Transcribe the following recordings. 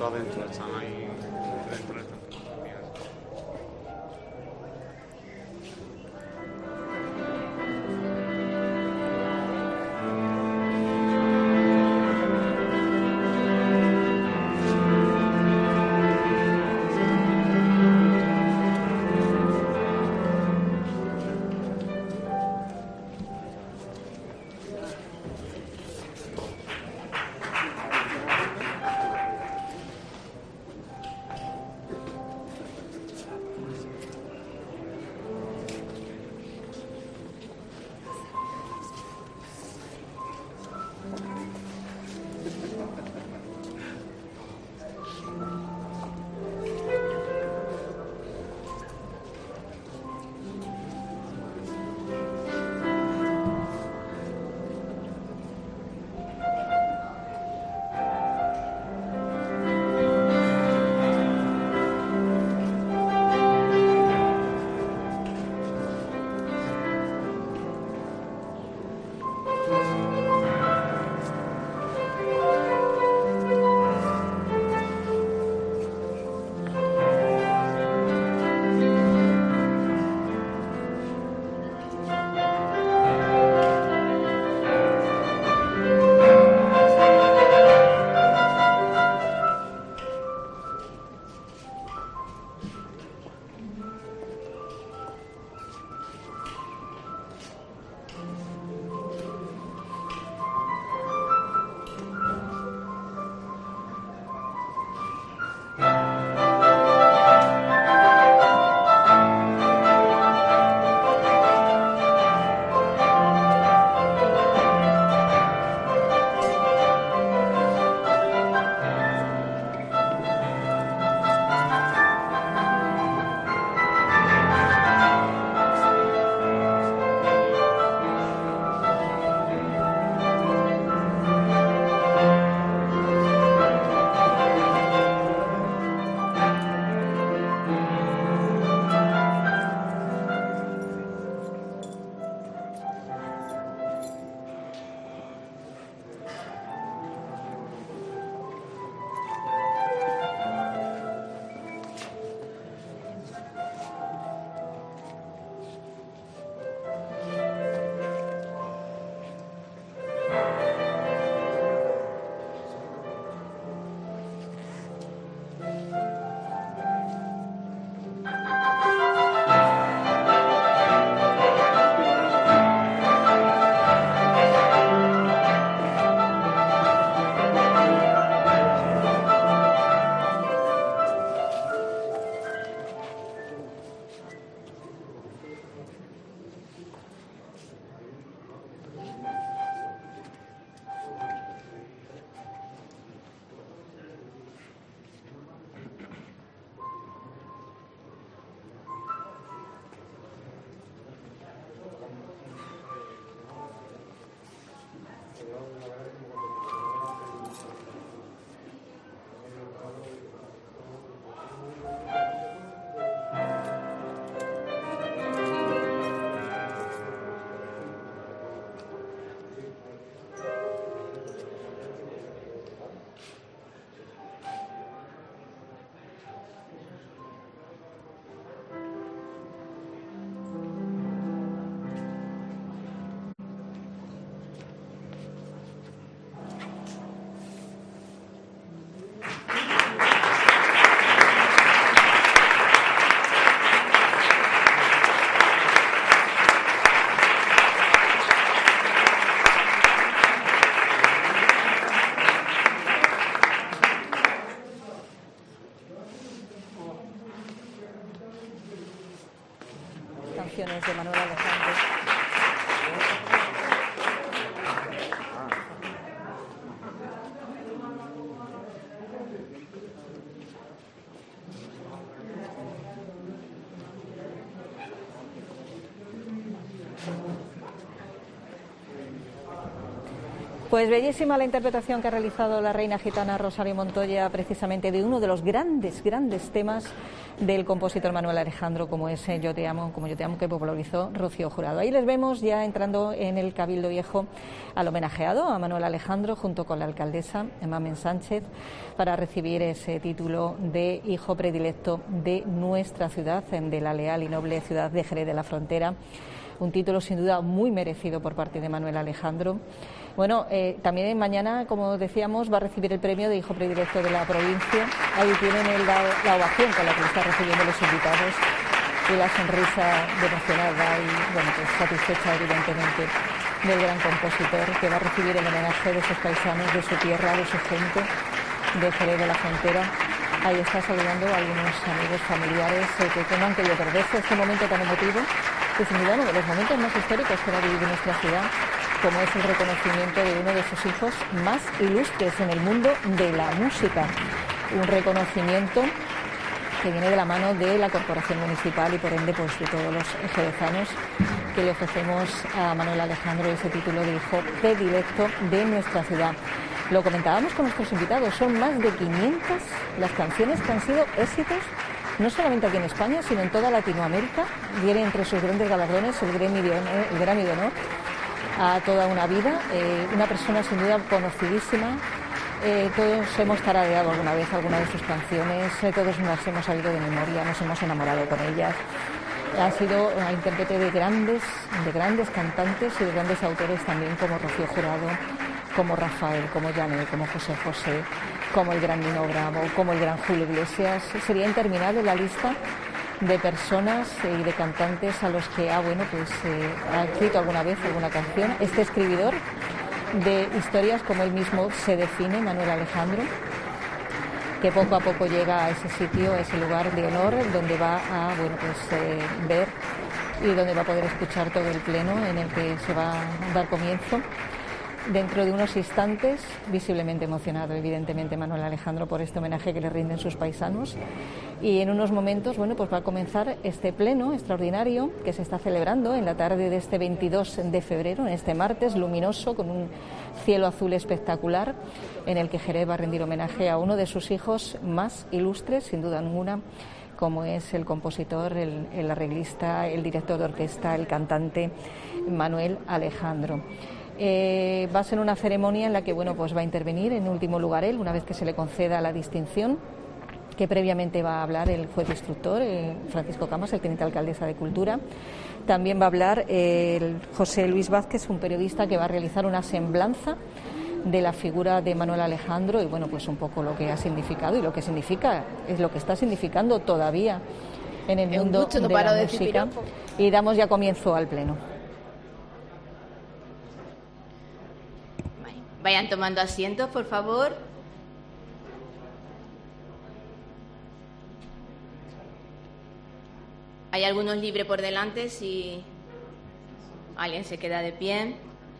justo adentro, están ahí dentro de esta tecnología. Canciones de Manuel Alejandro. Pues bellísima la interpretación que ha realizado la reina gitana Rosario Montoya precisamente de uno de los grandes temas del compositor Manuel Alejandro, como es Yo te amo, que popularizó Rocío Jurado. Ahí les vemos ya entrando en el Cabildo Viejo al homenajeado, a Manuel Alejandro, junto con la alcaldesa Mamen Sánchez, para recibir ese título de hijo predilecto de nuestra ciudad, de la leal y noble ciudad de Jerez de la Frontera. Un título sin duda muy merecido por parte de Manuel Alejandro. Bueno, también mañana, como decíamos, va a recibir el premio de hijo predilecto de la provincia. Ahí tienen la ovación con la que está recibiendo los invitados y la sonrisa emocionada y, bueno, pues satisfecha evidentemente del gran compositor que va a recibir el homenaje de sus paisanos, de su tierra, de su gente, de Jerez de la Frontera. Ahí está saludando a algunos amigos familiares que no han querido perderse este momento tan emotivo, que sin duda uno de los momentos más históricos que ha vivido nuestra ciudad, como es el reconocimiento de uno de sus hijos más ilustres en el mundo de la música. Un reconocimiento que viene de la mano de la Corporación Municipal y por ende pues de todos los jerezanos, que le ofrecemos a Manuel Alejandro ese título de hijo predilecto de nuestra ciudad. Lo comentábamos con nuestros invitados, son más de 500 las canciones que han sido éxitos, no solamente aquí en España, sino en toda Latinoamérica. Viene entre sus grandes galardones el Grammy de Honor a toda una vida, una persona sin duda conocidísima. Todos hemos tarareado alguna vez alguna de sus canciones, todos las hemos sabido de memoria, nos hemos enamorado con ellas. Ha sido una intérprete de grandes cantantes y de grandes autores también, como Rocío Jurado, como Rafael, como Janet, como José José, como el gran Nino Bravo, como el gran Julio Iglesias. Sería interminable la lista de personas y de cantantes a los que ha escrito alguna vez alguna canción. Este escribidor de historias, como él mismo se define, Manuel Alejandro, que poco a poco llega a ese sitio, a ese lugar de honor, donde va a ver y donde va a poder escuchar todo el pleno en el que se va a dar comienzo. Dentro de unos instantes, visiblemente emocionado, evidentemente, Manuel Alejandro, por este homenaje que le rinden sus paisanos. Y en unos momentos, va a comenzar este pleno extraordinario que se está celebrando en la tarde de este 22 de febrero, en este martes luminoso, con un cielo azul espectacular, en el que Jerez va a rendir homenaje a uno de sus hijos más ilustres, sin duda ninguna, como es el compositor, el arreglista, el director de orquesta, el cantante Manuel Alejandro. Va a ser una ceremonia en la que va a intervenir en último lugar él, una vez que se le conceda la distinción, que previamente va a hablar el juez instructor, Francisco Camas, el teniente alcaldesa de Cultura. También va a hablar el José Luis Vázquez, un periodista que va a realizar una semblanza de la figura de Manuel Alejandro y un poco lo que ha significado y lo que significa, es lo que está significando todavía en el mundo de la música. Y damos ya comienzo al pleno. Vayan tomando asientos, por favor. Hay algunos libres por delante si alguien se queda de pie.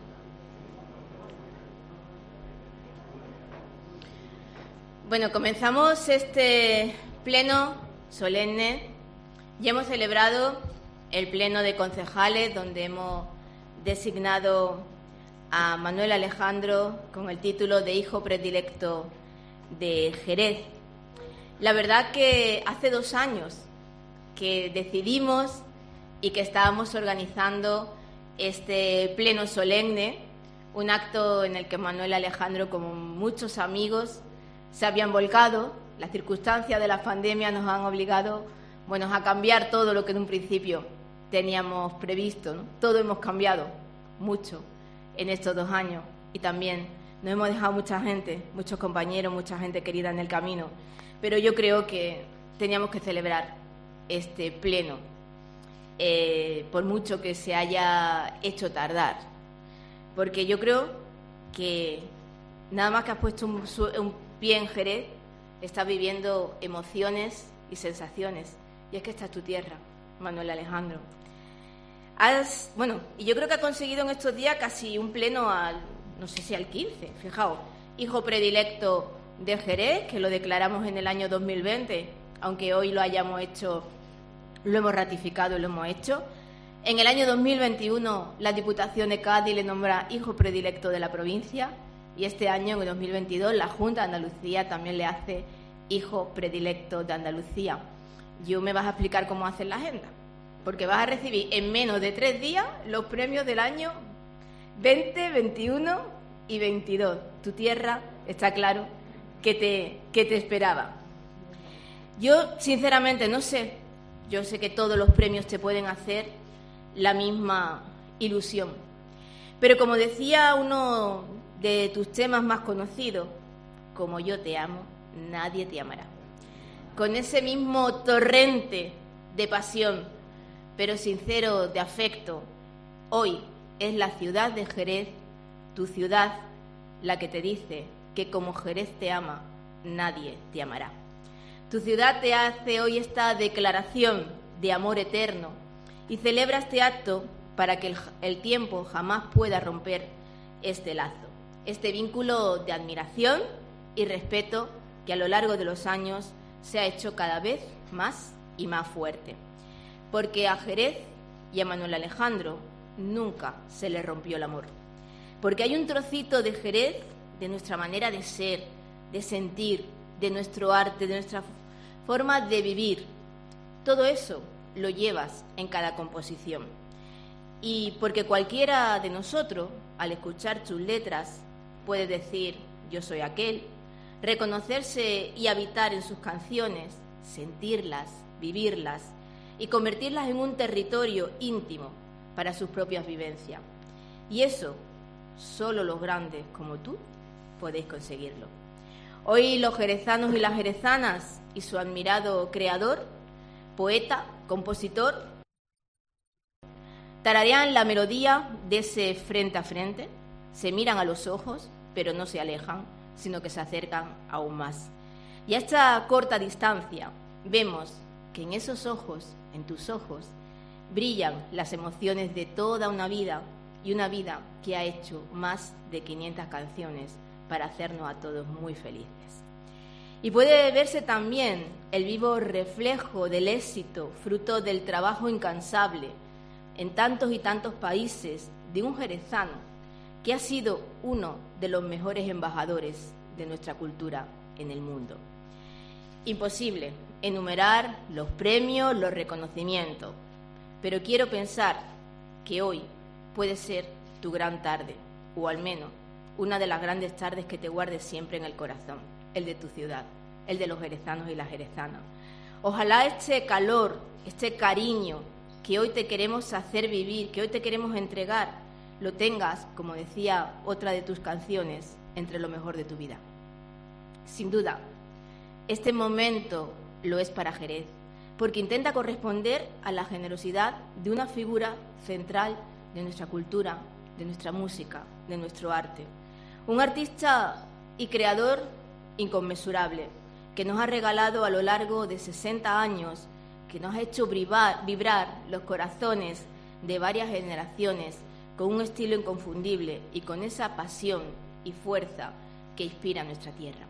Bueno, comenzamos este pleno solemne. Ya hemos celebrado el pleno de concejales, donde hemos designado a Manuel Alejandro con el título de hijo predilecto de Jerez. La verdad que hace 2 años que decidimos y que estábamos organizando este pleno solemne, un acto en el que Manuel Alejandro, como muchos amigos, se habían volcado. Las circunstancias de la pandemia nos han obligado, a cambiar todo lo que en un principio teníamos previsto, ¿no? Todo hemos cambiado mucho en estos 2 años y también nos hemos dejado mucha gente, muchos compañeros, mucha gente querida en el camino, pero yo creo que teníamos que celebrar este pleno, por mucho que se haya hecho tardar, porque yo creo que nada más que has puesto un pie en Jerez, estás viviendo emociones y sensaciones, y es que esta es tu tierra, Manuel Alejandro. Y yo creo que ha conseguido en estos días casi un pleno no sé si al 15, fijaos, hijo predilecto de Jerez, que lo declaramos en el año 2020, aunque hoy lo hayamos hecho, lo hemos ratificado y lo hemos hecho. En el año 2021 la Diputación de Cádiz le nombra hijo predilecto de la provincia y este año, en el 2022, la Junta de Andalucía también le hace hijo predilecto de Andalucía. Yo me vas a explicar cómo hacen la agenda, porque vas a recibir en menos de 3 días los premios del año 20, 21 y 22. Tu tierra, está claro, que te esperaba. Yo, sinceramente, no sé. Yo sé que todos los premios te pueden hacer la misma ilusión. Pero como decía uno de tus temas más conocidos, como yo te amo, nadie te amará. Con ese mismo torrente de pasión, pero sincero de afecto, hoy es la ciudad de Jerez, tu ciudad, la que te dice que como Jerez te ama, nadie te amará. Tu ciudad te hace hoy esta declaración de amor eterno y celebra este acto para que el tiempo jamás pueda romper este lazo, este vínculo de admiración y respeto que a lo largo de los años se ha hecho cada vez más y más fuerte. Porque a Jerez y a Manuel Alejandro nunca se le rompió el amor. Porque hay un trocito de Jerez, de nuestra manera de ser, de sentir, de nuestro arte, de nuestra forma de vivir. Todo eso lo llevas en cada composición. Y porque cualquiera de nosotros, al escuchar tus letras, puede decir yo soy aquel, reconocerse y habitar en sus canciones, sentirlas, vivirlas y convertirlas en un territorio íntimo para sus propias vivencias. Y eso, solo los grandes como tú podéis conseguirlo. Hoy los jerezanos y las jerezanas y su admirado creador, poeta, compositor, tararean la melodía de ese frente a frente, se miran a los ojos, pero no se alejan, sino que se acercan aún más. Y a esta corta distancia vemos que en esos ojos, en tus ojos, brillan las emociones de toda una vida y una vida que ha hecho más de 500 canciones para hacernos a todos muy felices. Y puede verse también el vivo reflejo del éxito, fruto del trabajo incansable en tantos y tantos países de un jerezano que ha sido uno de los mejores embajadores de nuestra cultura en el mundo. Imposible enumerar los premios, los reconocimientos, pero quiero pensar que hoy puede ser tu gran tarde, o al menos una de las grandes tardes que te guardes siempre en el corazón, el de tu ciudad, el de los jerezanos y las jerezanas. Ojalá este calor, este cariño que hoy te queremos hacer vivir, que hoy te queremos entregar, lo tengas, como decía otra de tus canciones, entre lo mejor de tu vida. Sin duda, este momento lo es para Jerez, porque intenta corresponder a la generosidad de una figura central de nuestra cultura, de nuestra música, de nuestro arte. Un artista y creador inconmensurable, que nos ha regalado a lo largo de 60 años, que nos ha hecho vibrar los corazones de varias generaciones con un estilo inconfundible y con esa pasión y fuerza que inspira nuestra tierra.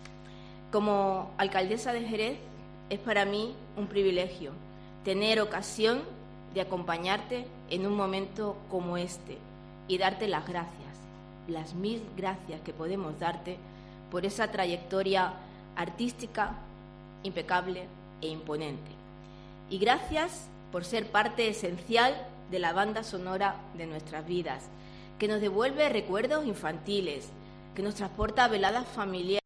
Como alcaldesa de Jerez, es para mí un privilegio tener ocasión de acompañarte en un momento como este y darte las gracias, las 1000 gracias que podemos darte por esa trayectoria artística impecable e imponente. Y gracias por ser parte esencial de la banda sonora de nuestras vidas, que nos devuelve recuerdos infantiles, que nos transporta a veladas familiares,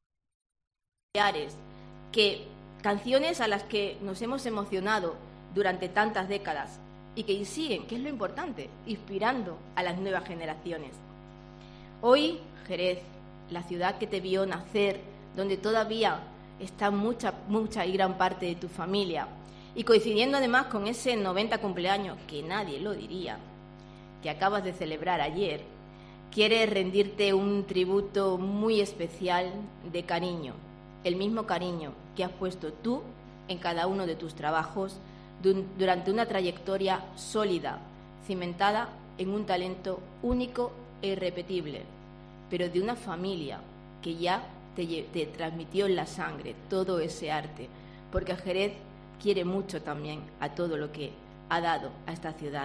que canciones a las que nos hemos emocionado durante tantas décadas y que siguen, que es lo importante, inspirando a las nuevas generaciones. Hoy, Jerez, la ciudad que te vio nacer, donde todavía está mucha y gran parte de tu familia, y coincidiendo además con ese 90 cumpleaños, que nadie lo diría, que acabas de celebrar ayer, quiere rendirte un tributo muy especial de cariño, el mismo cariño que has puesto tú en cada uno de tus trabajos durante una trayectoria sólida, cimentada en un talento único e irrepetible, pero de una familia que ya te transmitió en la sangre todo ese arte, porque Jerez quiere mucho también a todo lo que ha dado a esta ciudad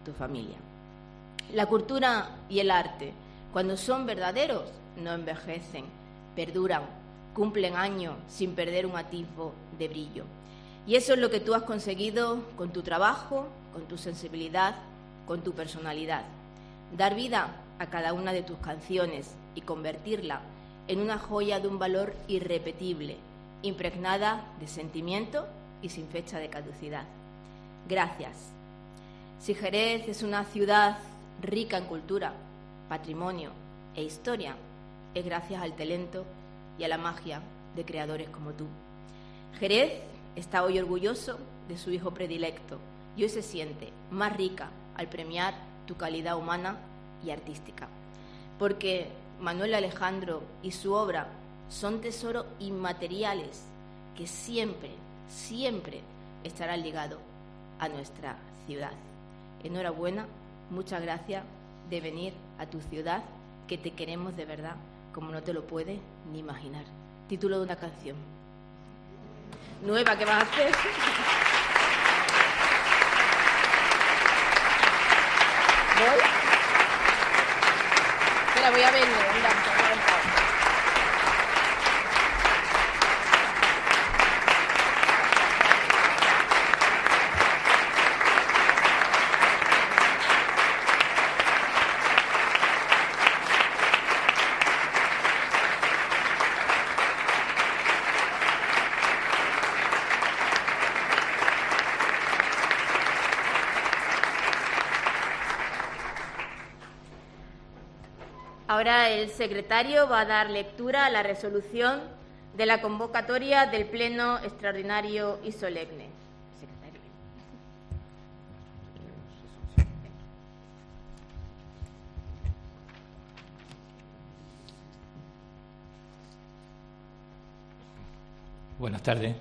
tu familia. La cultura y el arte, cuando son verdaderos, no envejecen, perduran, cumplen años sin perder un atisbo de brillo. Y eso es lo que tú has conseguido con tu trabajo, con tu sensibilidad, con tu personalidad. Dar vida a cada una de tus canciones y convertirla en una joya de un valor irrepetible, impregnada de sentimiento y sin fecha de caducidad. Gracias. Si Jerez es una ciudad rica en cultura, patrimonio e historia, es gracias al talento y a la magia de creadores como tú. Jerez está hoy orgulloso de su hijo predilecto y hoy se siente más rica al premiar tu calidad humana y artística, porque Manuel Alejandro y su obra son tesoros inmateriales que siempre, siempre estarán ligados a nuestra ciudad. Enhorabuena, muchas gracias de venir a tu ciudad, que te queremos de verdad, como no te lo puedes ni imaginar. Título de una canción nueva que vas a hacer. ¿Voy? Espera, voy a verlo. Mira. Ahora el secretario va a dar lectura a la resolución de la convocatoria del Pleno Extraordinario y Solemne. Secretario. Buenas tardes.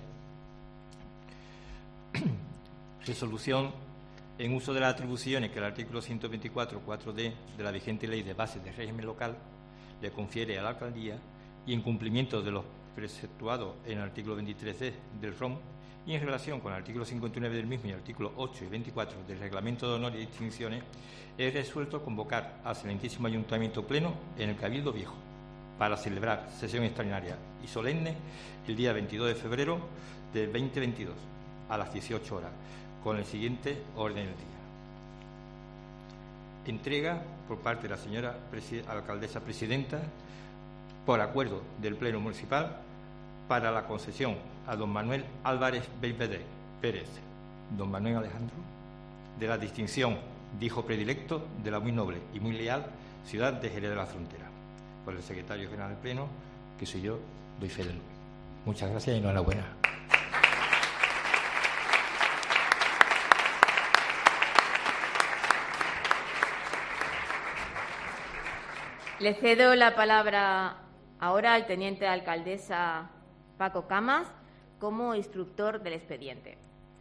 Resolución en uso de las atribuciones que el artículo 124, 4D de la vigente Ley de Bases de Régimen Local le confiere a la Alcaldía y en cumplimiento de los preceptuados en el artículo 23D del ROM y en relación con el artículo 59 del mismo y el artículo 8 y 24 del Reglamento de Honor y Distinciones, he resuelto convocar al Excelentísimo Ayuntamiento Pleno en el Cabildo Viejo para celebrar sesión extraordinaria y solemne el día 22 de febrero del 2022 a las 18 horas, con el siguiente orden del día. Entrega por parte de la señora alcaldesa presidenta, por acuerdo del Pleno Municipal, para la concesión a don Manuel Álvarez Beipeder Pérez, don Manuel Alejandro, de la distinción de hijo predilecto de la muy noble y muy leal ciudad de Jerez de la Frontera. Por el secretario general del Pleno, que soy yo, doy fe de lo mismo. Muchas gracias y enhorabuena. Le cedo la palabra ahora al teniente de alcaldesa Paco Camas como instructor del expediente.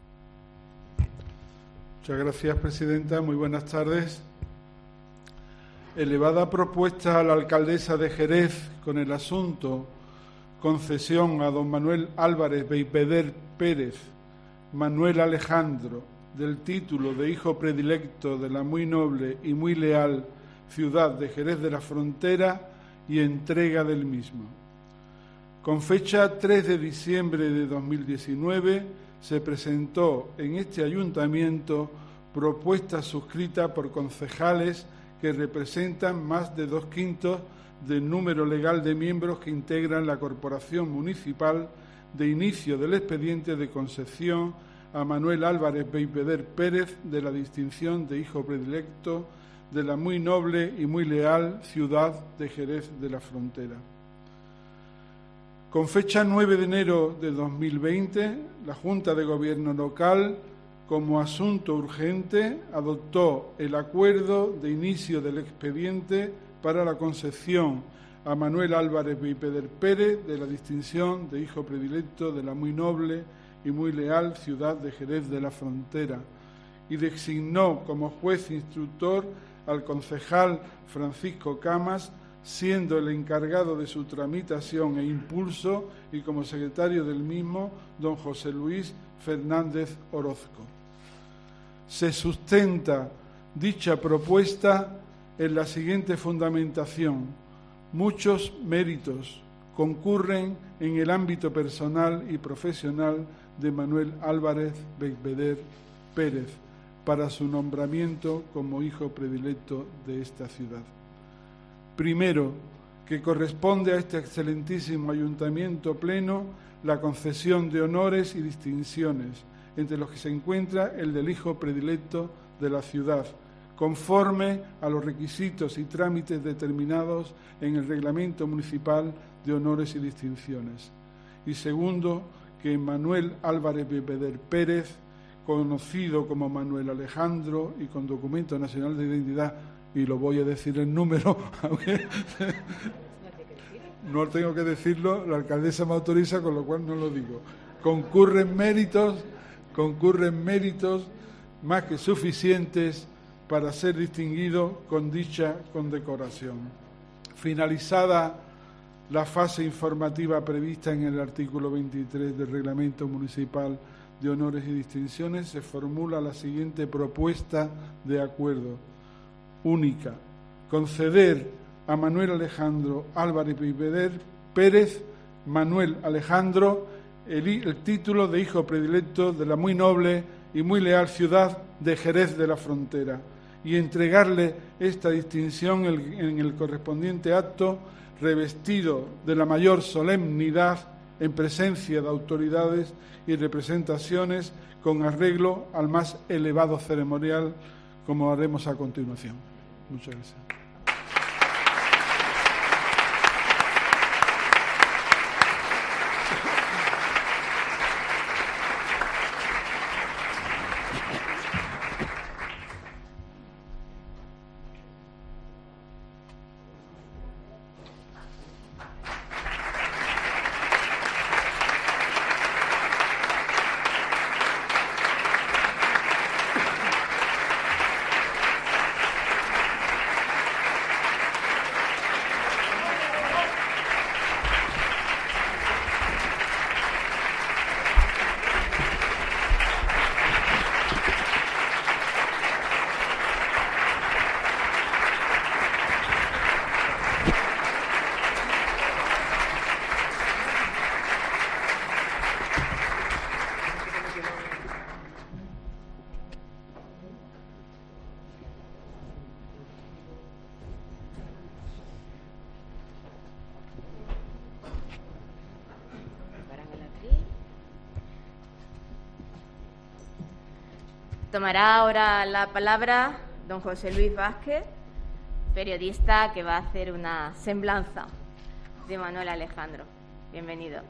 Muchas gracias, presidenta. Muy buenas tardes. Elevada propuesta a la alcaldesa de Jerez con el asunto concesión a don Manuel Álvarez Beipeder Pérez, Manuel Alejandro, del título de hijo predilecto de la muy noble y muy leal ciudad de Jerez de la Frontera y entrega del mismo. Con fecha 3 de diciembre de 2019 se presentó en este ayuntamiento propuesta suscrita por concejales que representan más de 2/5 del número legal de miembros que integran la corporación municipal de inicio del expediente de concesión a Manuel Álvarez Beipeder Pérez de la distinción de hijo predilecto de la muy noble y muy leal ciudad de Jerez de la Frontera. Con fecha 9 de enero de 2020, la Junta de Gobierno Local, como asunto urgente, adoptó el acuerdo de inicio del expediente para la concesión a Manuel Álvarez Beipeder Pérez de la distinción de hijo predilecto de la muy noble y muy leal ciudad de Jerez de la Frontera y designó como juez instructor al concejal Francisco Camas, siendo el encargado de su tramitación e impulso, y como secretario del mismo, don José Luis Fernández Orozco. Se sustenta dicha propuesta en la siguiente fundamentación: muchos méritos concurren en el ámbito personal y profesional de Manuel Álvarez Beigbeder Pérez para su nombramiento como hijo predilecto de esta ciudad. Primero, que corresponde a este excelentísimo ayuntamiento pleno la concesión de honores y distinciones, entre los que se encuentra el del hijo predilecto de la ciudad, conforme a los requisitos y trámites determinados en el Reglamento Municipal de Honores y Distinciones. Y segundo, que Manuel Álvarez Beigbeder Pérez, conocido como Manuel Alejandro y con documento nacional de identidad, y lo voy a decir en número, aunque no tengo que decirlo, la alcaldesa me autoriza, con lo cual no lo digo. Concurren méritos más que suficientes para ser distinguido con dicha condecoración. Finalizada la fase informativa prevista en el artículo 23 del Reglamento Municipal de Honores y Distinciones, se formula la siguiente propuesta de acuerdo única: conceder a Manuel Alejandro Álvarez Beigbeder Pérez, Manuel Alejandro, el título de hijo predilecto de la muy noble y muy leal ciudad de Jerez de la Frontera, y entregarle esta distinción en el correspondiente acto, revestido de la mayor solemnidad en presencia de autoridades y representaciones, con arreglo al más elevado ceremonial, como haremos a continuación. Muchas gracias. Tomará ahora la palabra don José Luis Vázquez, periodista que va a hacer una semblanza de Manuel Alejandro. Bienvenido.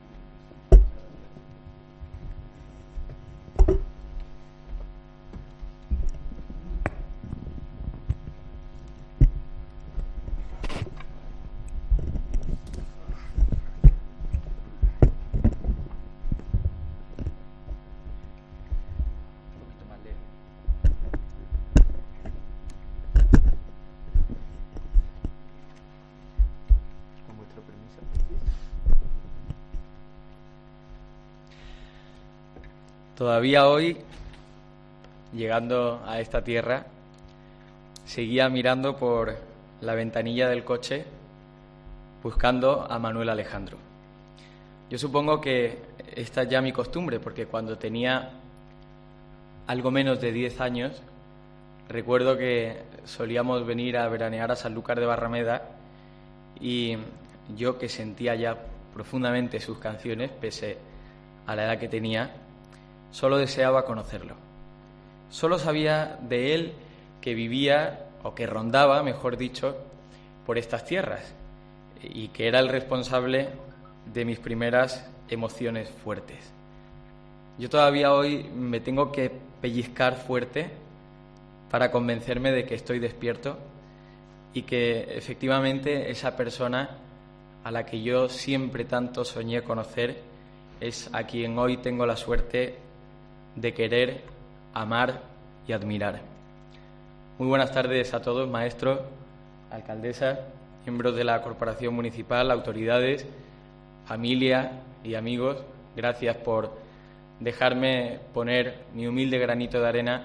Todavía hoy, llegando a esta tierra, seguía mirando por la ventanilla del coche buscando a Manuel Alejandro. Yo supongo que esta es ya mi costumbre, porque cuando tenía algo menos de 10 años, recuerdo que solíamos venir a veranear a Sanlúcar de Barrameda y yo, que sentía ya profundamente sus canciones, pese a la edad que tenía, solo deseaba conocerlo. Solo sabía de él que vivía, o que rondaba, mejor dicho, por estas tierras, y que era el responsable de mis primeras emociones fuertes. Yo todavía hoy me tengo que pellizcar fuerte para convencerme de que estoy despierto y que efectivamente esa persona a la que yo siempre tanto soñé conocer es a quien hoy tengo la suerte de querer, amar y admirar. Muy buenas tardes a todos, maestros, alcaldesa, miembros de la Corporación Municipal, autoridades, familia y amigos. Gracias por dejarme poner mi humilde granito de arena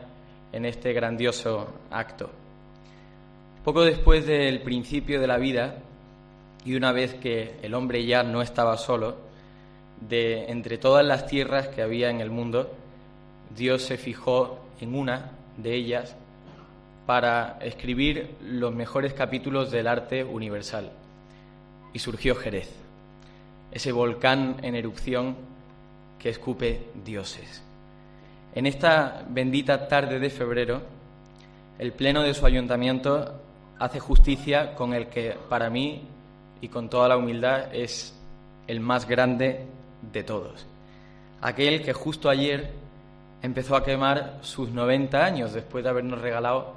en este grandioso acto. Poco después del principio de la vida, y una vez que el hombre ya no estaba solo, de entre todas las tierras que había en el mundo, Dios se fijó en una de ellas para escribir los mejores capítulos del arte universal. Y surgió Jerez, ese volcán en erupción que escupe dioses. En esta bendita tarde de febrero, el pleno de su ayuntamiento hace justicia con el que, para mí, y con toda la humildad, es el más grande de todos. Aquel que justo ayer empezó a quemar sus 90 años, después de habernos regalado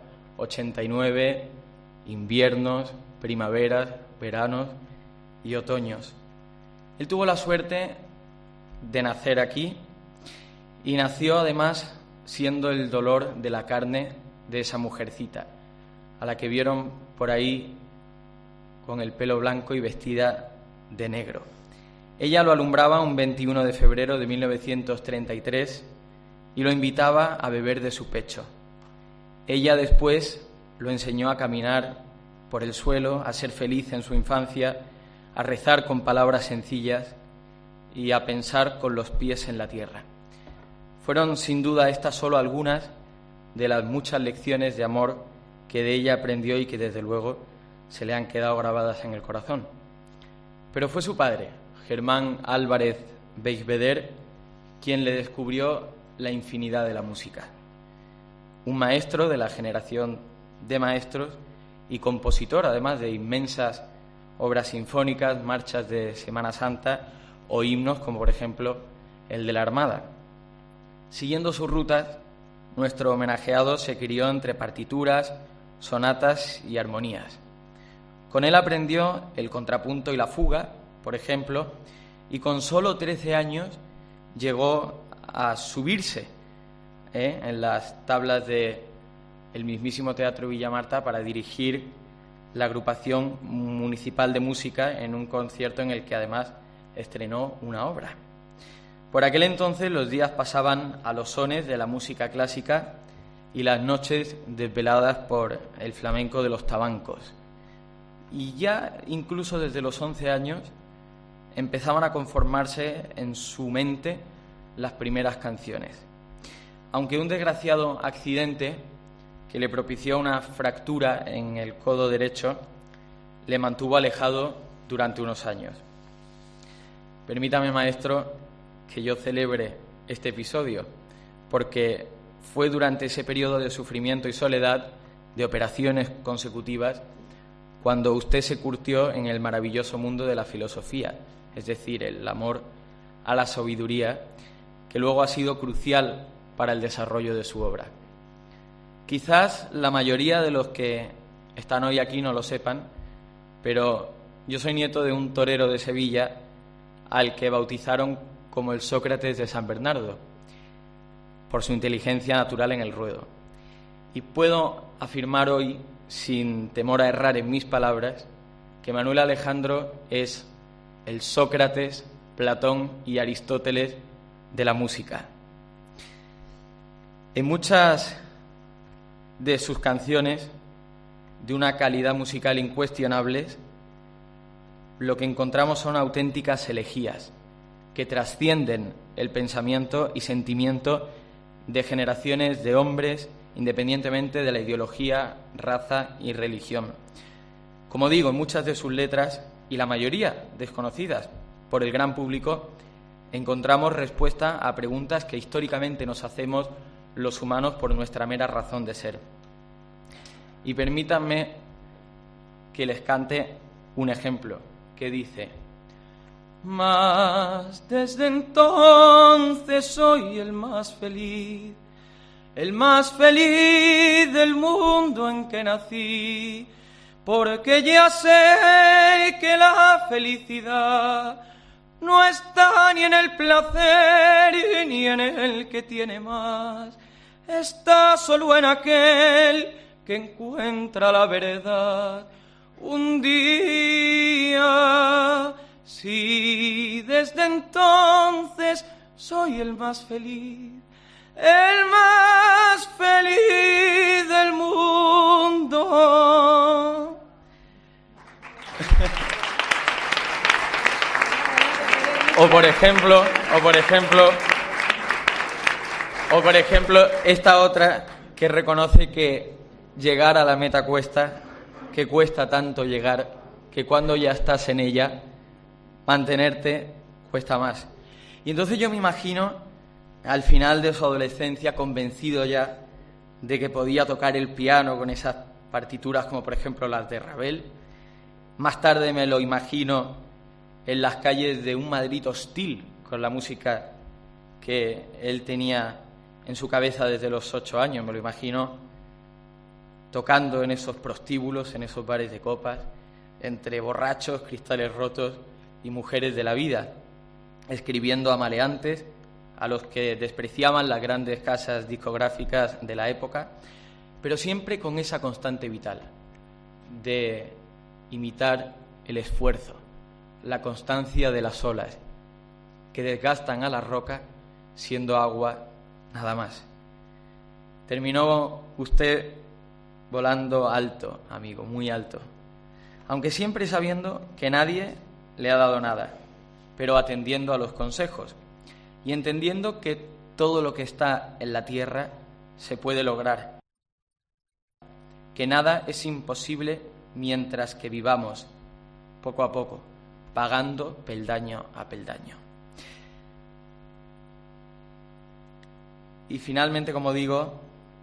89 inviernos, primaveras, veranos y otoños. Él tuvo la suerte de nacer aquí y nació además siendo el dolor de la carne de esa mujercita, a la que vieron por ahí con el pelo blanco y vestida de negro. Ella lo alumbraba un 21 de febrero de 1933 y lo invitaba a beber de su pecho. Ella después lo enseñó a caminar por el suelo, a ser feliz en su infancia, a rezar con palabras sencillas y a pensar con los pies en la tierra. Fueron sin duda estas solo algunas de las muchas lecciones de amor que de ella aprendió y que desde luego se le han quedado grabadas en el corazón. Pero fue su padre, Germán Álvarez Beigbeder, quien le descubrió la infinidad de la música. Un maestro de la generación de maestros y compositor, además de inmensas obras sinfónicas, marchas de Semana Santa o himnos como por ejemplo el de la Armada. Siguiendo sus rutas, nuestro homenajeado se crió entre partituras, sonatas y armonías. Con él aprendió el contrapunto y la fuga, por ejemplo, y con solo 13 años llegó a subirse en las tablas del mismísimo Teatro Villamarta para dirigir la agrupación municipal de música en un concierto en el que además estrenó una obra. Por aquel entonces los días pasaban a los sones de la música clásica y las noches desveladas por el flamenco de los tabancos. Y ya incluso desde los 11 años empezaban a conformarse en su mente las primeras canciones. Aunque un desgraciado accidente que le propició una fractura en el codo derecho le mantuvo alejado durante unos años. Permítame, maestro, que yo celebre este episodio, porque fue durante ese periodo de sufrimiento y soledad, de operaciones consecutivas, cuando usted se curtió en el maravilloso mundo de la filosofía, es decir, el amor a la sabiduría, que luego ha sido crucial para el desarrollo de su obra. Quizás la mayoría de los que están hoy aquí no lo sepan, pero yo soy nieto de un torero de Sevilla al que bautizaron como el Sócrates de San Bernardo, por su inteligencia natural en el ruedo. Y puedo afirmar hoy, sin temor a errar en mis palabras, que Manuel Alejandro es el Sócrates, Platón y Aristóteles de la música. En muchas de sus canciones, de una calidad musical incuestionable, lo que encontramos son auténticas elegías que trascienden el pensamiento y sentimiento de generaciones de hombres, independientemente de la ideología, raza y religión. Como digo, en muchas de sus letras, y la mayoría desconocidas por el gran público, encontramos respuesta a preguntas que históricamente nos hacemos los humanos por nuestra mera razón de ser. Y permítanme que les cante un ejemplo que dice: mas desde entonces soy el más feliz del mundo en que nací, porque ya sé que la felicidad no está ni en el placer ni en el que tiene más, está solo en aquel que encuentra la verdad. Un día, sí, desde entonces soy el más feliz el más feliz del mundo. O por ejemplo, esta otra que reconoce que llegar a la meta cuesta, que cuesta tanto llegar, que cuando ya estás en ella, mantenerte cuesta más. Y entonces yo me imagino, al final de su adolescencia, convencido ya de que podía tocar el piano con esas partituras como por ejemplo las de Ravel. Más tarde me lo imagino en las calles de un Madrid hostil, con la música que él tenía en su cabeza desde los 8 años. Me lo imagino tocando en esos prostíbulos, en esos bares de copas, entre borrachos, cristales rotos y mujeres de la vida, escribiendo a maleantes, a los que despreciaban las grandes casas discográficas de la época, pero siempre con esa constante vital de imitar el esfuerzo, la constancia de las olas que desgastan a la roca siendo agua nada más. Terminó usted volando alto, amigo, muy alto, aunque siempre sabiendo que nadie le ha dado nada, pero atendiendo a los consejos y entendiendo que todo lo que está en la tierra se puede lograr, que nada es imposible mientras que vivamos poco a poco, pagando peldaño a peldaño. Y finalmente, como digo,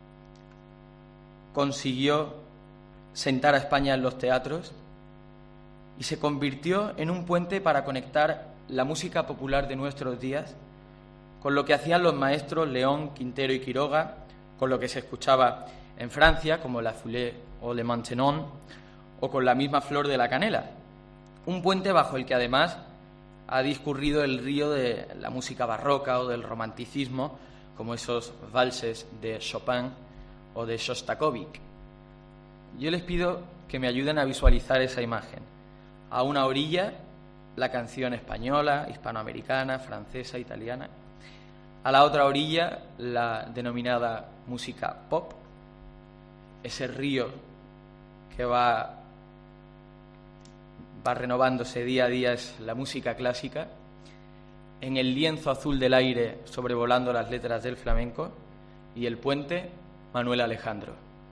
consiguió sentar a España en los teatros y se convirtió en un puente para conectar la música popular de nuestros días con lo que hacían los maestros León, Quintero y Quiroga, con lo que se escuchaba en Francia, como la Foulée o Le Maintenon, o con la misma Flor de la Canela. Un puente bajo el que además ha discurrido el río de la música barroca o del romanticismo, como esos valses de Chopin o de Shostakovich. Yo les pido que me ayuden a visualizar esa imagen. A una orilla, la canción española, hispanoamericana, francesa, italiana. A la otra orilla, la denominada música pop, ese río que va renovándose día a día es la música clásica. En el lienzo azul del aire sobrevolando las letras del flamenco, y el puente, Manuel Alejandro.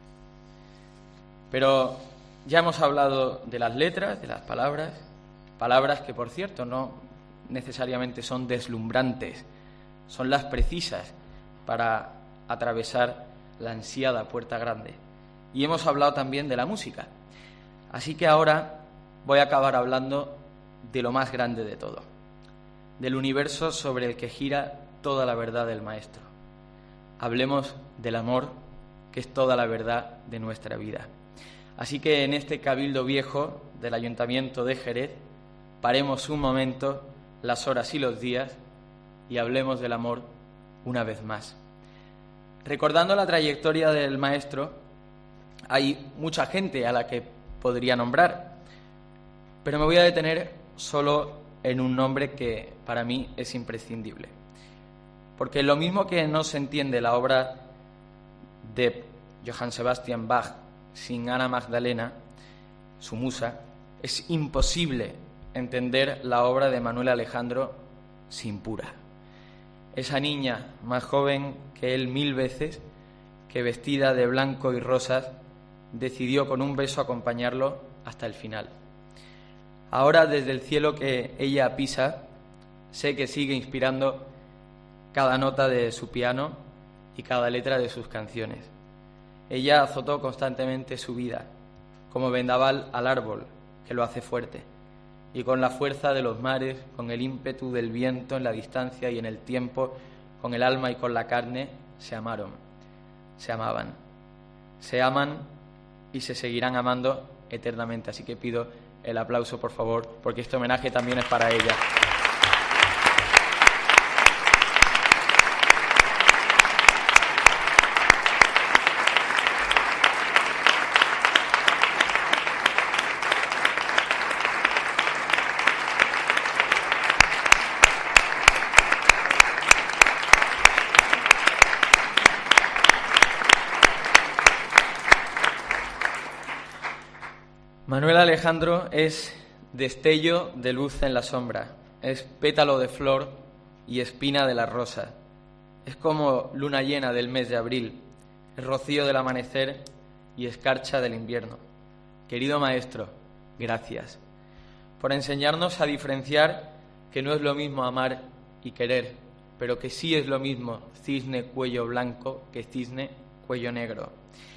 Pero ya hemos hablado de las letras, de las palabras que, por cierto, no necesariamente son deslumbrantes, son las precisas para atravesar la ansiada puerta grande. Y hemos hablado también de la música. Así que ahora voy a acabar hablando de lo más grande de todo, del universo sobre el que gira toda la verdad del Maestro. Hablemos del amor, que es toda la verdad de nuestra vida. Así que en este cabildo viejo del Ayuntamiento de Jerez, paremos un momento las horas y los días y hablemos del amor una vez más. Recordando la trayectoria del Maestro, hay mucha gente a la que podría nombrar, pero me voy a detener solo en un nombre que para mí es imprescindible. Porque lo mismo que no se entiende la obra de Johann Sebastian Bach sin Ana Magdalena, su musa, es imposible entender la obra de Manuel Alejandro sin Pura. Esa niña más joven que él 1000 veces, que vestida de blanco y rosas, decidió con un beso acompañarlo hasta el final. Ahora, desde el cielo que ella pisa, sé que sigue inspirando cada nota de su piano y cada letra de sus canciones. Ella azotó constantemente su vida, como vendaval al árbol, que lo hace fuerte, y con la fuerza de los mares, con el ímpetu del viento en la distancia y en el tiempo, con el alma y con la carne, se amaron, se amaban, se aman y se seguirán amando eternamente. Así que pido el aplauso, por favor, porque este homenaje también es para ella. Manuel Alejandro es destello de luz en la sombra, es pétalo de flor y espina de la rosa, es como luna llena del mes de abril, es rocío del amanecer y escarcha del invierno. Querido maestro, gracias por enseñarnos a diferenciar que no es lo mismo amar y querer, pero que sí es lo mismo cisne cuello blanco que cisne cuello negro.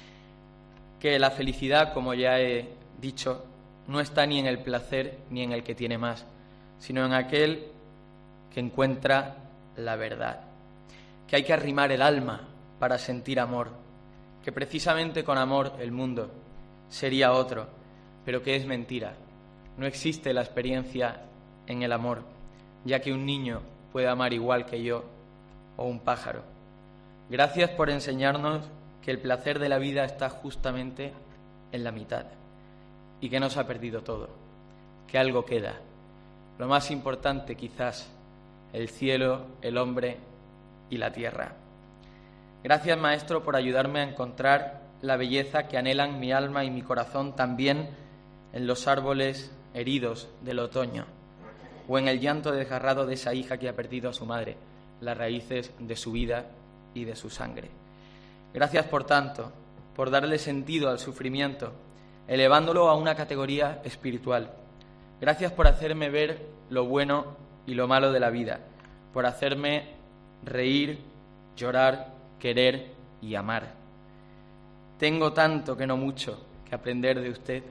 Que la felicidad, como ya he dicho, no está ni en el placer ni en el que tiene más, sino en aquel que encuentra la verdad. Que hay que arrimar el alma para sentir amor, que precisamente con amor el mundo sería otro, pero que es mentira. No existe la experiencia en el amor, ya que un niño puede amar igual que yo o un pájaro. Gracias por enseñarnos que el placer de la vida está justamente en la mitad y que no se ha perdido todo, que algo queda. Lo más importante quizás, el cielo, el hombre y la tierra. Gracias, maestro, por ayudarme a encontrar la belleza que anhelan mi alma y mi corazón también en los árboles heridos del otoño o en el llanto desgarrado de esa hija que ha perdido a su madre, las raíces de su vida y de su sangre. Gracias, por tanto, por darle sentido al sufrimiento, elevándolo a una categoría espiritual. Gracias por hacerme ver lo bueno y lo malo de la vida, por hacerme reír, llorar, querer y amar. Tengo tanto que no mucho que aprender de usted,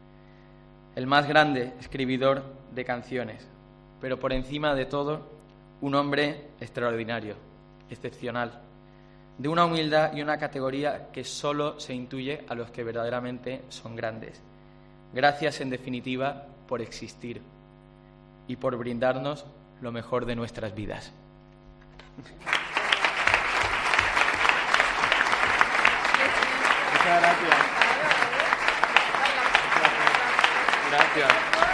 el más grande escribidor de canciones, pero por encima de todo, un hombre extraordinario, excepcional, de una humildad y una categoría que solo se intuye a los que verdaderamente son grandes. Gracias, en definitiva, por existir y por brindarnos lo mejor de nuestras vidas. Muchas gracias. Gracias.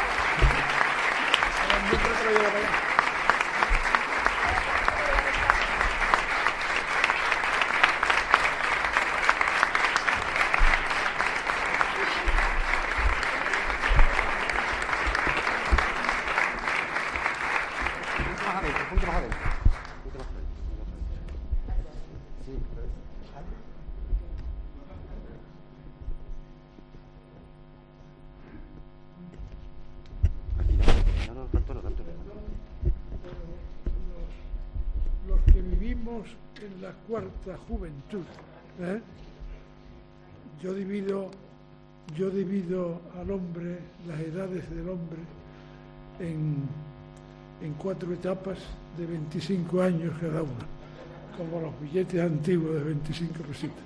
Los que vivimos en la cuarta juventud, yo divido al hombre, las edades del hombre, en 4 etapas de 25 años cada una, como los billetes antiguos de 25 pesitos.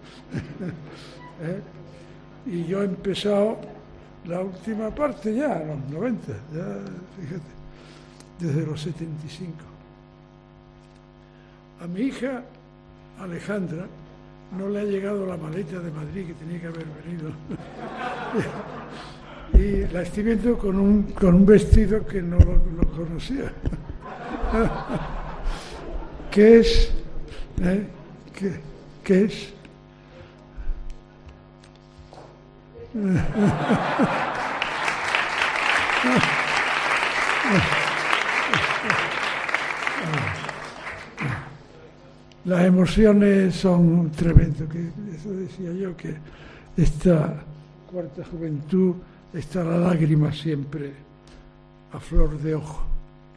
Y yo he empezado la última parte ya, a los 90, ya, fíjate, desde los 75. A mi hija Alejandra no le ha llegado la maleta de Madrid que tenía que haber venido. Y la estoy viendo con un vestido que no lo conocía. ¿Qué es? ¿Qué es? Las emociones son tremendas, que eso decía yo, que esta cuarta juventud está la lágrima siempre a flor de ojo.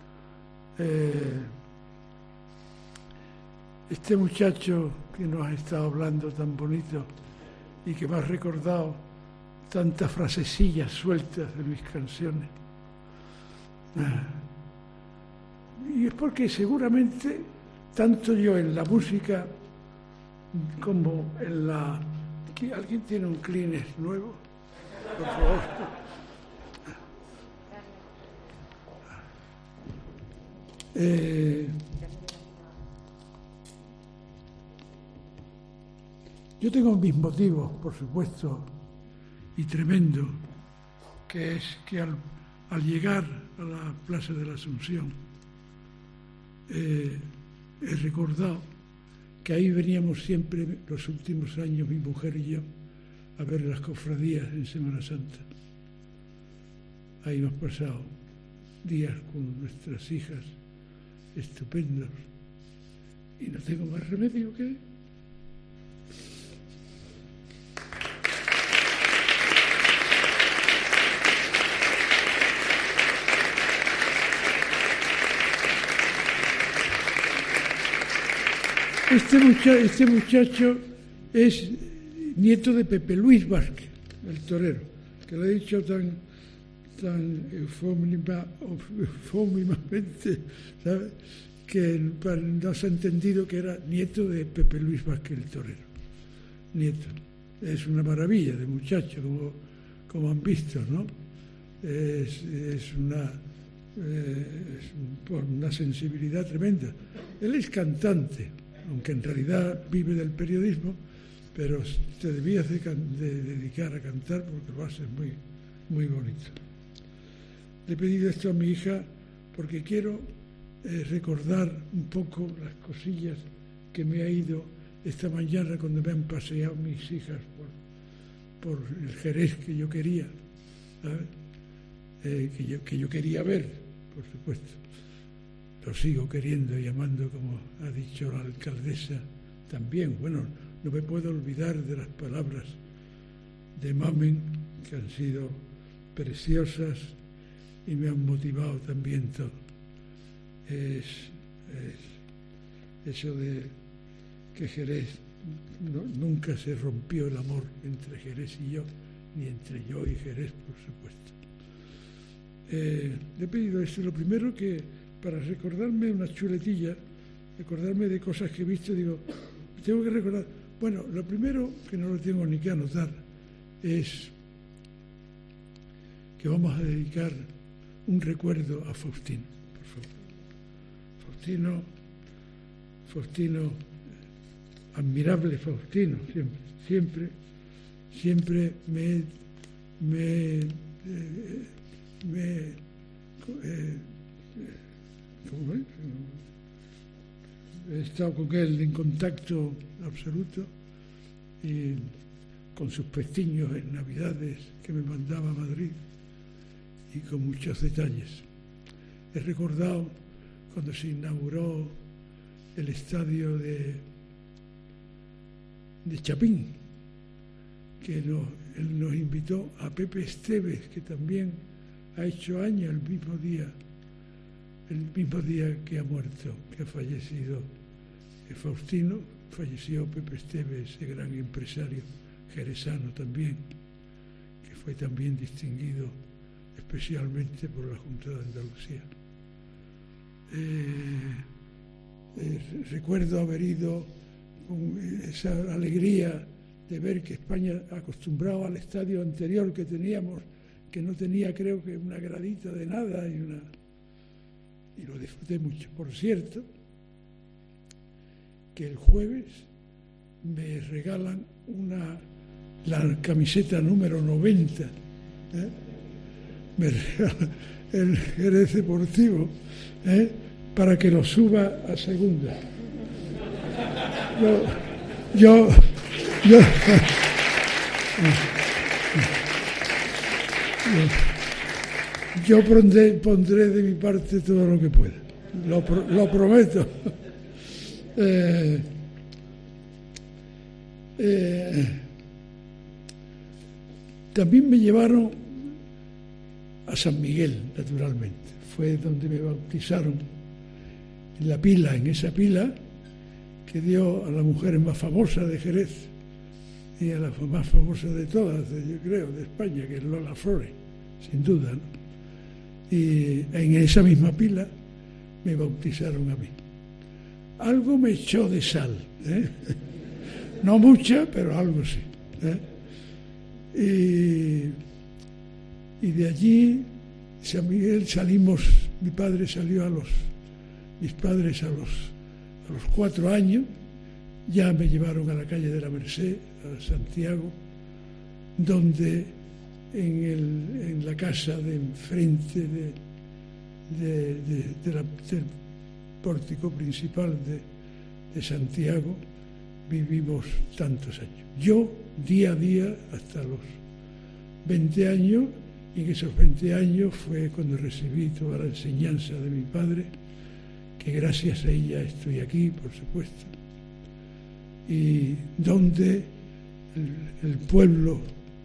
Este muchacho que nos ha estado hablando tan bonito y que me ha recordado tantas frasecillas sueltas de mis canciones, y es porque seguramente tanto yo en la música como en la... ¿Alguien tiene un Kleenex nuevo? Por favor. Yo tengo mis motivos, por supuesto, y tremendo, que es que al llegar a la Plaza de la Asunción, he recordado que ahí veníamos siempre, los últimos años, mi mujer y yo, a ver las cofradías en Semana Santa. ahí hemos pasado días con nuestras hijas estupendos y no tengo más remedio que... Este muchacho es nieto de Pepe Luis Vázquez, el torero, que lo he dicho tan eufómicamente, ¿sabes?, que no se ha entendido que era nieto de Pepe Luis Vázquez, el torero. Nieto. Es una maravilla de muchacho, como han visto, ¿no? Es una sensibilidad tremenda. Él es cantante, aunque en realidad vive del periodismo, pero te debías de dedicar a cantar porque lo haces muy, muy bonito. Le he pedido esto a mi hija porque quiero recordar un poco las cosillas que me ha ido esta mañana cuando me han paseado mis hijas por el Jerez que yo quería, ¿sabes? Que yo quería ver, por supuesto. Lo sigo queriendo y amando, como ha dicho la alcaldesa también. Bueno, no me puedo olvidar de las palabras de Mamen, que han sido preciosas y me han motivado también todo. Es eso de que Jerez, nunca se rompió el amor entre Jerez y yo, ni entre yo y Jerez, por supuesto. Le he pedido esto, lo primero que, para recordarme una chuletilla, recordarme de cosas que he visto, digo, tengo que recordar. Bueno, lo primero, que no lo tengo ni que anotar, es que vamos a dedicar un recuerdo a Faustino, por favor. Faustino, admirable Faustino, siempre he estado con él en contacto absoluto y con sus pestiños en Navidades que me mandaba a Madrid y con muchos detalles. He recordado cuando se inauguró el estadio de Chapín, que él nos invitó a Pepe Esteves, que también ha hecho años el mismo día que ha muerto, que ha fallecido Faustino, falleció Pepe Esteves, ese gran empresario jerezano también, que fue también distinguido especialmente por la Junta de Andalucía. Recuerdo haber ido con esa alegría de ver que España, acostumbrado al estadio anterior que teníamos, que no tenía, creo que, una gradita de nada, y lo disfruté mucho. Por cierto, que el jueves me regalan la camiseta número 90, me regalan el Jerez Deportivo, para que lo suba a segunda. Yo pondré de mi parte todo lo que pueda, lo prometo. También me llevaron a San Miguel, naturalmente. Fue donde me bautizaron, en esa pila que dio a la mujer más famosa de Jerez y a la más famosa de todas, yo creo, de España, que es Lola Flores, sin duda, ¿no? Y en esa misma pila me bautizaron a mí. Algo me echó de sal, no mucha, pero algo sí. Y de allí, San Miguel, salimos, mis padres a los 4 años, ya me llevaron a la calle de la Merced, a Santiago, donde en la casa de enfrente del pórtico principal de Santiago vivimos tantos años. Yo, día a día, hasta los 20 años, Y en esos 20 años fue cuando recibí toda la enseñanza de mi padre, que gracias a ella estoy aquí, por supuesto, y donde el pueblo,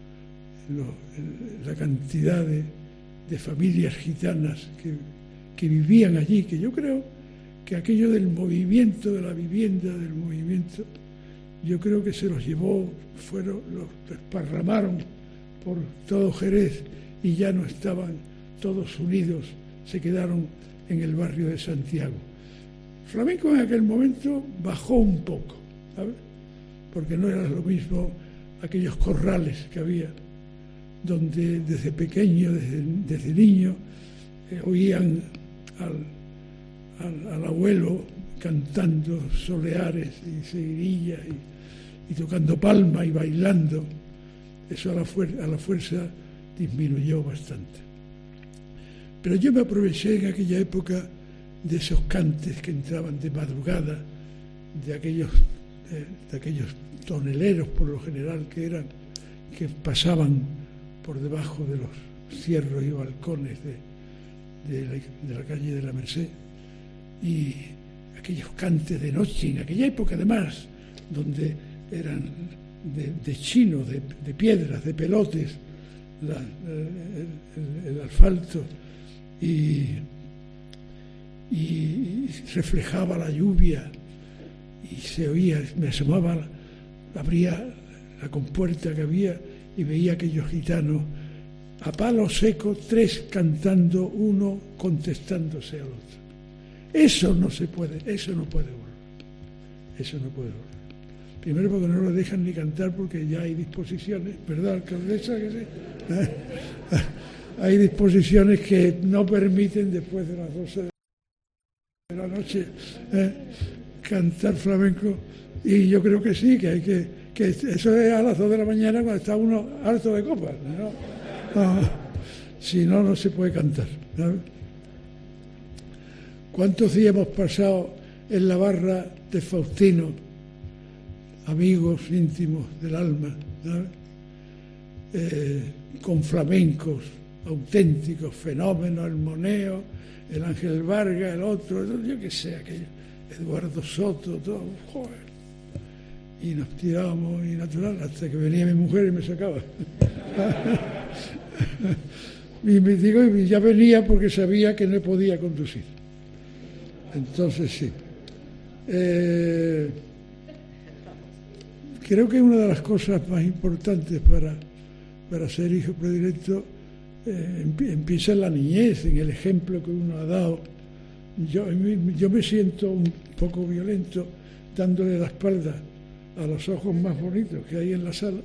la cantidad de familias gitanas que vivían allí, que yo creo que aquello del movimiento, de la vivienda, del movimiento, yo creo que se los llevó, los desparramaron por todo Jerez y ya no estaban todos unidos, se quedaron en el barrio de Santiago. Flamenco en aquel momento bajó un poco, ¿sabes? Porque no era lo mismo aquellos corrales que había, donde desde pequeño, desde niño, oían al abuelo cantando soleares y seguirillas y tocando palma y bailando. Eso a la fuerza disminuyó bastante. Pero yo me aproveché en aquella época de esos cantes que entraban de madrugada, de aquellos toneleros por lo general que pasaban por debajo de los cierros y balcones de la calle de la Merced, y aquellos cantes de noche, en aquella época además, donde eran de chino, de piedras, de pelotes, el asfalto, y reflejaba la lluvia y se oía, me asomaba, abría la compuerta que había y veía aquellos gitanos a palo seco, 3 cantando, 1 contestándose al otro. Eso no puede volver. Primero porque no lo dejan ni cantar, porque ya hay disposiciones, ¿verdad, alcaldesa? Que sí. Hay disposiciones que no permiten después de las 12 de la noche cantar flamenco, y yo creo que sí, que hay que eso es a las 2 de la mañana cuando está uno harto de copas, ¿no? Si no, no se puede cantar, ¿no? ¿Cuántos días hemos pasado en la barra de Faustino, amigos íntimos del alma, ¿no? Con flamencos auténticos, fenómenos, el Moneo, el Ángel Vargas, el otro, yo qué sé, aquello, Eduardo Soto, todo, joder. Y nos tirábamos, y natural, hasta que venía mi mujer y me sacaba. Y ya venía porque sabía que no podía conducir. Entonces sí. Creo que una de las cosas más importantes para ser hijo predilecto empieza en la niñez, en el ejemplo que uno ha dado. Yo me siento un poco violento dándole la espalda a los ojos más bonitos que hay en la sala,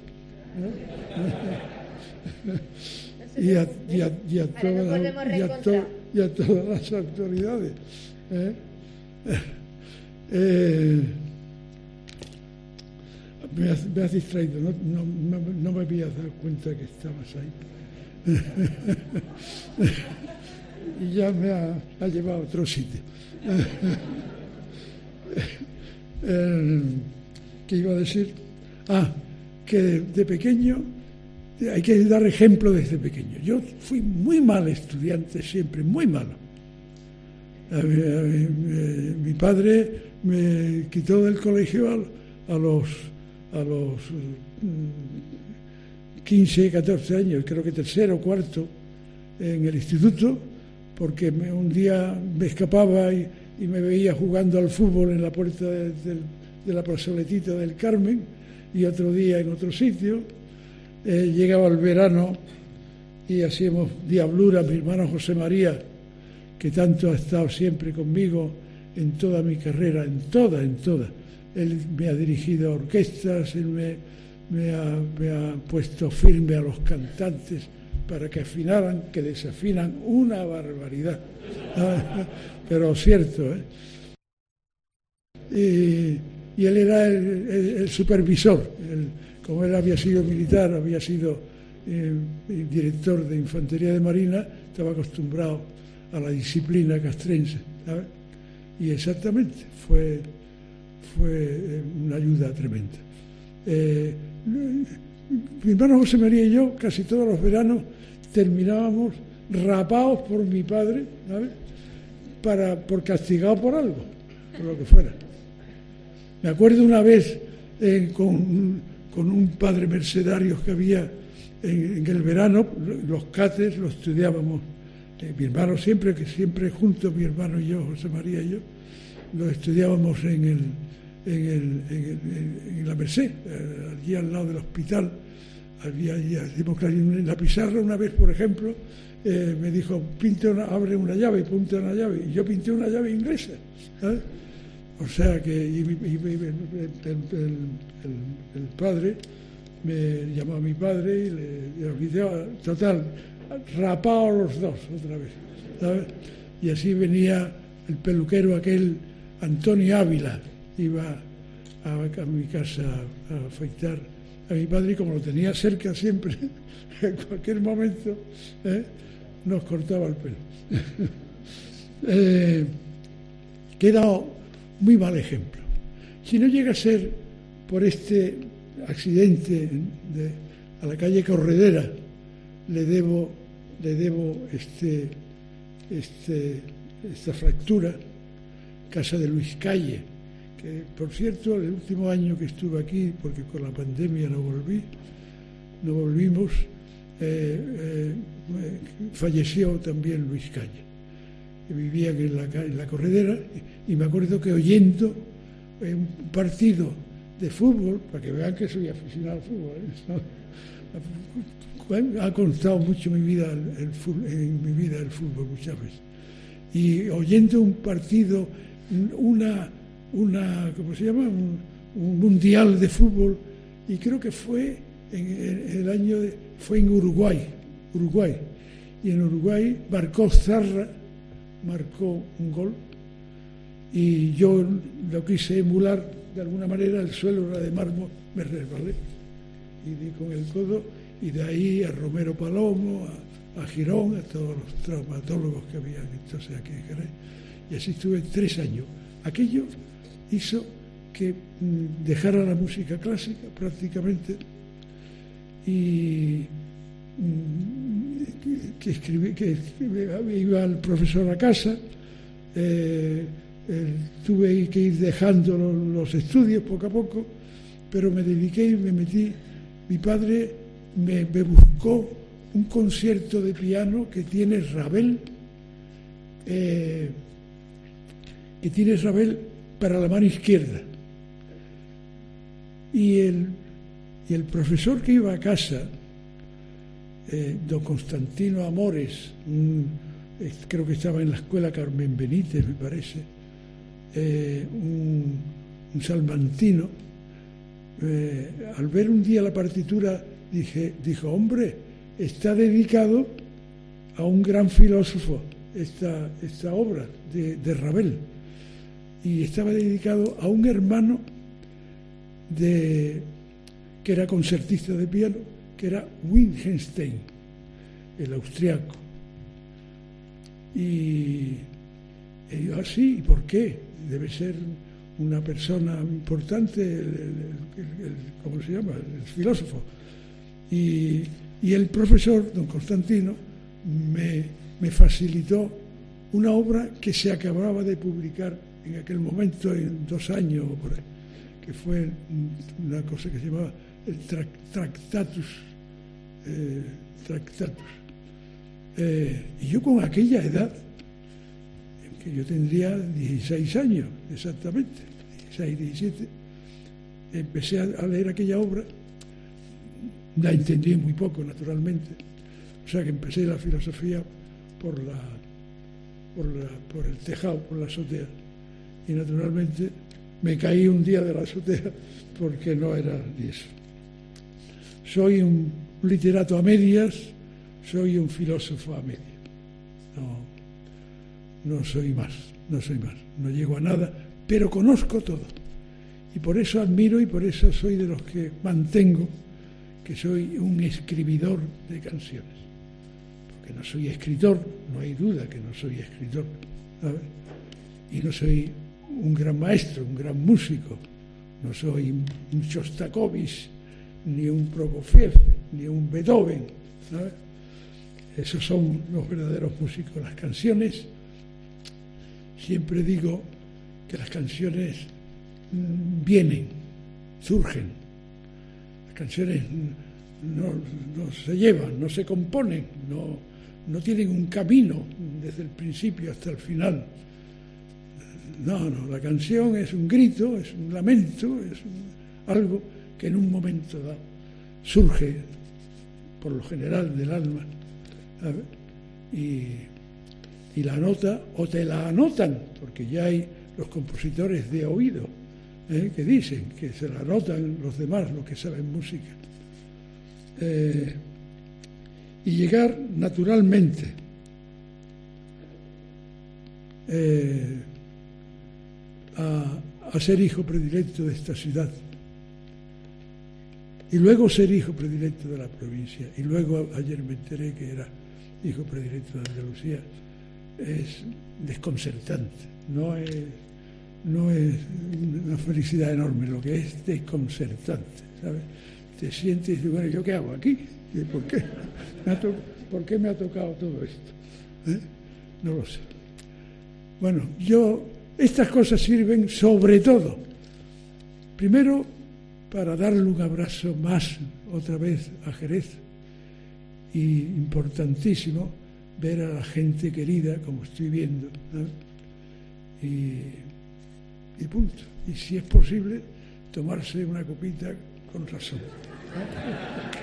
¿no? y a todas las autoridades. Me has distraído, no me había dado cuenta que estabas ahí. Y ya me ha llevado a otro sitio. ¿Qué iba a decir? Que de pequeño hay que dar ejemplo desde pequeño. Yo fui muy mal estudiante siempre, muy malo. Mi padre me quitó del colegio a los 15, 14 años, creo que tercero o cuarto, en el instituto, porque un día me escapaba y me veía jugando al fútbol en la puerta de la plazoletita del Carmen, y otro día en otro sitio. Llegaba el verano y hacíamos diablura. Mi hermano José María, que tanto ha estado siempre conmigo en toda mi carrera, en toda. Él me ha dirigido a orquestas, él me ha puesto firme a los cantantes para que afinaran, que desafinan una barbaridad. Pero cierto, Y él era el supervisor. Como él había sido militar, había sido director de Infantería de Marina, estaba acostumbrado a la disciplina castrense, ¿sabes? Y exactamente, fue una ayuda tremenda. Mi hermano José María y yo, casi todos los veranos, terminábamos rapados por mi padre, ¿sabes? Por castigado por algo, por lo que fuera. Me acuerdo una vez con un padre mercedario que había en el verano, los cates los estudiábamos, mi hermano siempre juntos, mi hermano y yo, José María y yo, los estudiábamos en la Merced, allí al lado del hospital. En la pizarra una vez, por ejemplo, me dijo, abre una llave y pinta una llave, y yo pinté una llave inglesa, ¿sabes? O sea que el padre me llamó a mi padre y le pidió, total, rapados los dos otra vez, ¿sabes? Y así venía el peluquero aquel, Antonio Ávila, iba a mi casa a afeitar a mi padre, y como lo tenía cerca siempre, en cualquier momento nos cortaba el pelo. Queda muy mal ejemplo. Si no llega a ser por este accidente a la calle Corredera, le debo esta fractura, casa de Luis Calle, que por cierto el último año que estuve aquí, porque con la pandemia no volvimos, falleció también Luis Calle, que vivía en la Corredera, y me acuerdo que oyendo un partido de fútbol, para que vean que soy aficionado al fútbol, ha constado mucho en mi vida el fútbol muchas veces, y oyendo un partido, ¿cómo se llama? Un mundial de fútbol, y creo que fue fue en Uruguay, y en Uruguay Zarra marcó un gol, y yo lo quise emular de alguna manera, el suelo era de mármol, me resbalé y di con el codo, y de ahí a Romero Palomo, a Girón, a todos los traumatólogos que había entonces aquí en Jerez, y así estuve 3 años. Aquello hizo que dejara la música clásica prácticamente, y que iba el profesor a casa, tuve que ir dejando los estudios poco a poco, pero me dediqué y me metí. Mi padre me buscó un concierto de piano que tiene Ravel, para la mano izquierda, y el profesor que iba a casa, don Constantino Amores, creo que estaba en la escuela Carmen Benítez, me parece, un salmantino, al ver un día la partitura dijo, hombre, está dedicado a un gran filósofo esta obra de Ravel, y estaba dedicado a un hermano que era concertista de piano, que era Wittgenstein, el austriaco. Y yo, así, ¿y por qué? Debe ser una persona importante, ¿cómo se llama? El filósofo. Y el profesor, don Constantino, me facilitó una obra que se acababa de publicar en aquel momento, en 2 años, por ahí, que fue una cosa que se llamaba el Tractatus. Y yo con aquella edad, que yo tendría 16 años exactamente, 16, 17, empecé a leer aquella obra. La entendí muy poco, naturalmente, o sea que empecé la filosofía por el tejado, por la azotea, y naturalmente me caí un día de la azotea porque no era ni eso. Soy un literato a medias, soy un filósofo a medias. No soy más, no llego a nada, pero conozco todo. Y por eso admiro, y por eso soy de los que mantengo que soy un escribidor de canciones. Porque no soy escritor, no hay duda que no soy escritor, ¿sabes? Y no soy un gran maestro, un gran músico, no soy un Shostakovich, ni un Prokofiev, ni un Beethoven, ¿sabes? esos son los verdaderos músicos. Las canciones, siempre digo que las canciones vienen, surgen. Las canciones no se llevan, no se componen, no tienen un camino desde el principio hasta el final. No, la canción es un grito, es un lamento, es algo que en un momento dado surge, por lo general, del alma, ¿sabes? Y la nota, o te la anotan, porque ya hay los compositores de oído, que dicen que se la anotan los demás, los que saben música. Y llegar naturalmente a ser hijo predilecto de esta ciudad, y luego ser hijo predilecto de la provincia, y luego ayer me enteré que era hijo predilecto de Andalucía. Es desconcertante, no es una felicidad enorme, lo que es desconcertante, ¿sabes? Te sientes y dices, bueno, ¿yo qué hago aquí? ¿Por qué me ha tocado todo esto? No lo sé. Bueno, estas cosas sirven sobre todo, primero, para darle un abrazo más otra vez a Jerez, y importantísimo ver a la gente querida como estoy viendo, ¿no? Y punto. Y si es posible, tomarse una copita con razón, ¿no?